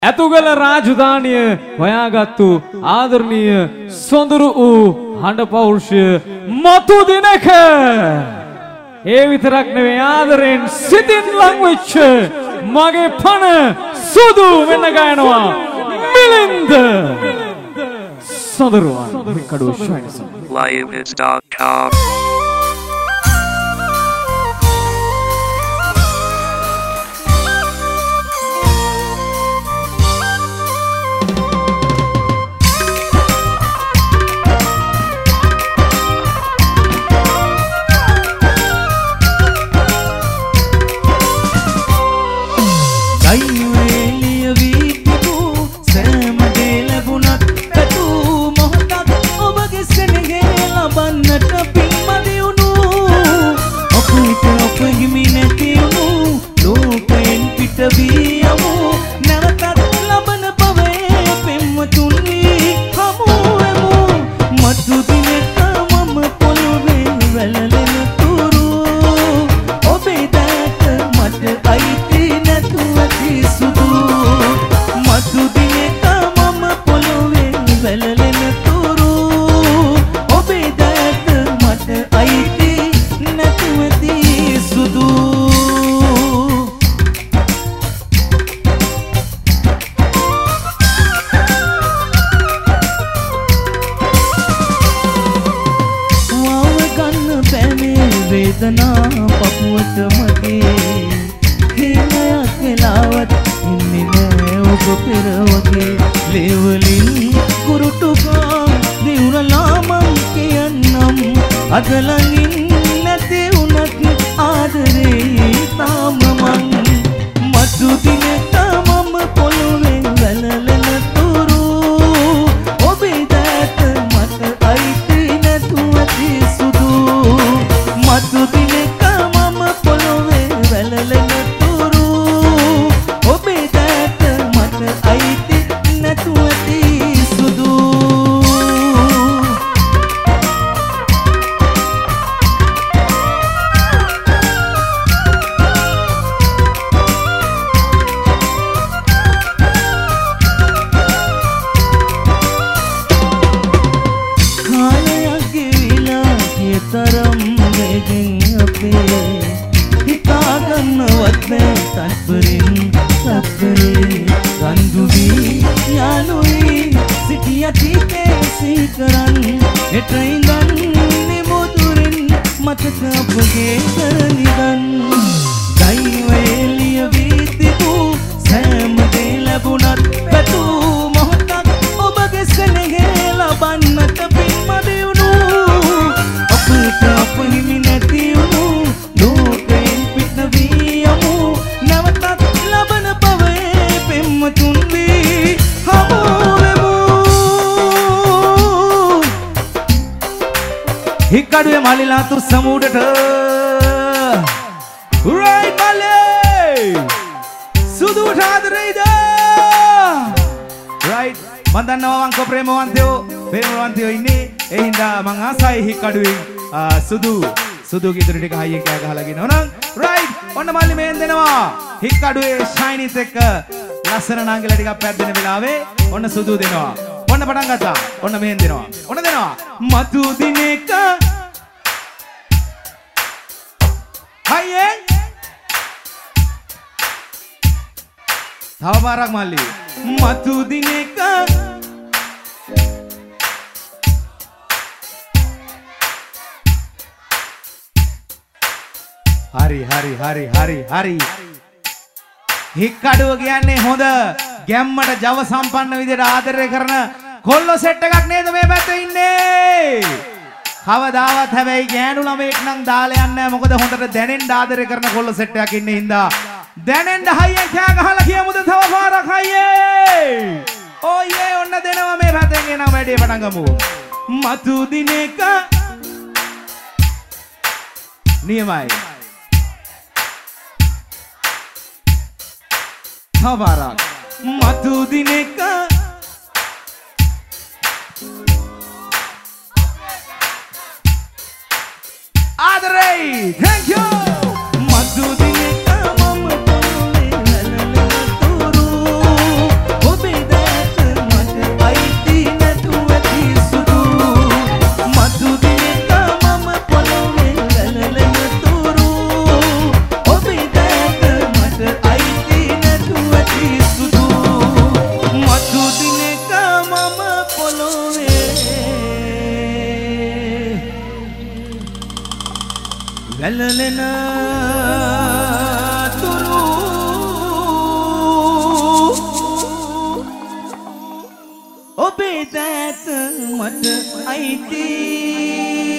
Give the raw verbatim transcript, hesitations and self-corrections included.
ඇතුගල රාජධානිය හොයාගත්තු ආදරණීය සොඳුරු වූ හඬ පෞරුෂය මතු දිනක ඒ විතරක් නෙවෙයි ආදරෙන් සිතින් ලං වෙච්ච මගේ පණ සුදු වෙන ගයනවා මිලින්ද සොඳුරුවන් කඩුව ශයින්ස් live hits dot com හික්කඩුවේ මල්ලිලා තුස් සමුඩට right මල්ලේ සුදුට ආදරෙයිද right මන් දන්නවා වංක ප්‍රේමවන්තයෝ ප්‍රේමවන්තයෝ ඉන්නේ ඒ හින්දා මං ආසයි හික්කඩුවේ සුදු සුදු ගීතර ටික හයියෙන් කෑ ගහලා ගෙනව නම් right ඔන්න මල්ලි මෙහෙන් දෙනවා හික්කඩුවේ ෂයිනිස් එක්ක ලස්සන නාංගිලා ටිකක් පැද්දෙන වෙලාවේ ඔන්න සුදු දෙනවා ඔන්න පටන් ගත්තා ඔන්න මෙහෙන් දෙනවා ඔන්න දෙනවා මතු දිනේක හයියෙන් තව පාරක් මල්ලි මතු දිනේක හරි හරි හරි හරි හරි හික්කඩුව කියන්නේ හොඳ ගැම්මට ජව සම්පන්න විදිහට ආදරය කරන කොල්ලෝ සෙට් එකක් නේද මේ පැත්තේ ඉන්නේ කවදාවත් හැබැයි ගෑනු ළමෙක් නම් දාලා යන්නේ නැහැ මොකද හොඳට දැනෙන්න ආදරය කරන කොල්ලෝ සෙට් එකක් ඉන්නේ හින්දා දැනෙන්න හයියෙන් කෑ ගහලා කියමුද තව පාරක් හයියේ ඕයේ ඔන්න දෙනවා මේ පැත්තෙන් එනවා වැඩේ පටන් ගමු මතු දිනේක නියමයි තව පාරක් මතු දිනේක ආදරේ thank you මතු දිනේක මම පොළොවේ වැළලෙන තුරු වෙන තුරු ඔබේ දෑත මට අයිති